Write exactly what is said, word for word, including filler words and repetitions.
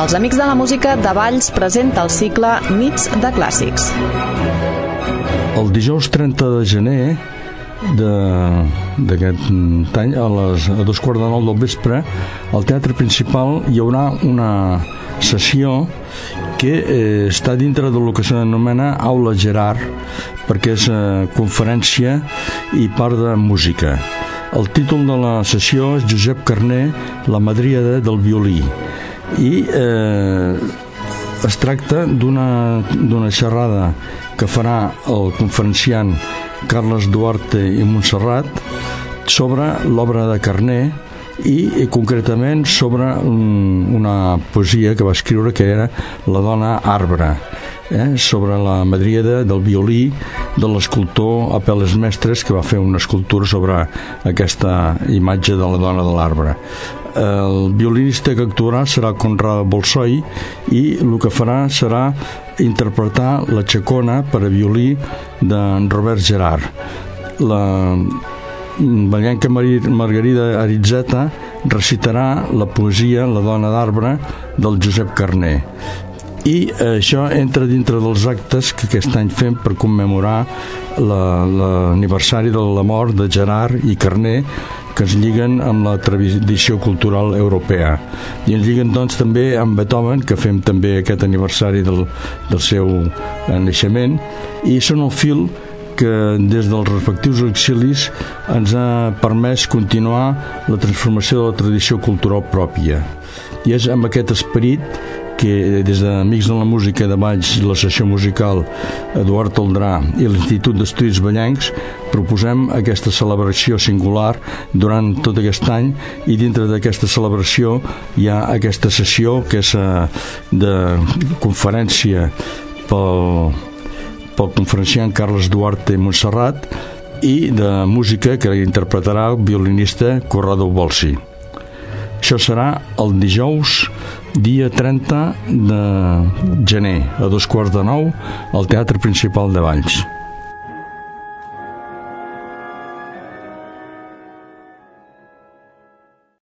Els Amics de la Música de Valls presenta el cicle Nits de Clàssics. El dijous trenta de gener d'aquest any, a les a dos quarts de nou del vespre, al Teatre Principal hi haurà una sessió que eh, està dintre del que s'anomena Aula Gerard, perquè és eh, conferència i part de música. El títol de la sessió és Josep Carner, la madríada del violí, i eh, es tracta d'una d'una xerrada que farà el conferenciant Carles Duarte i Montserrat sobre l'obra de Carner i, i concretament sobre un, una poesia que va escriure que era La dona arbre, eh, sobre la madríada del violí de l'escultor Apel·les Mestres, que va fer una escultura sobre aquesta imatge de la dona de l'arbre. El violinista que actuarà serà Conrad Bolsoi i el que farà serà interpretar la Chacona per a violí d'en Robert Gerard. La ballenca Margarida Aritzeta recitarà la poesia La dona d'arbre del Josep Carner. I això entra dintre dels actes que aquest any fem per commemorar l'aniversari de la mort de Gerard i Carner, que es lliguen amb la tradició cultural europea, i ens lliguen doncs també amb Beethoven, que fem també aquest aniversari del, del seu naixement, i són el fil que des dels respectius exilis ens ha permès continuar la transformació de la tradició cultural pròpia. I és amb aquest esperit que des d'Amics de la Música de Valls i la sessió musical Eduard Toldrà i l'Institut d'Estudis Vallencs proposem aquesta celebració singular durant tot aquest any, i dintre d'aquesta celebració hi ha aquesta sessió que és de conferència pel, pel conferenciant Carles Duarte i Montserrat, i de música que interpretarà el violinista Corrado Bolsi. Això serà el dijous dia trenta de gener a dos quarts de nou al Teatre Principal de Valls.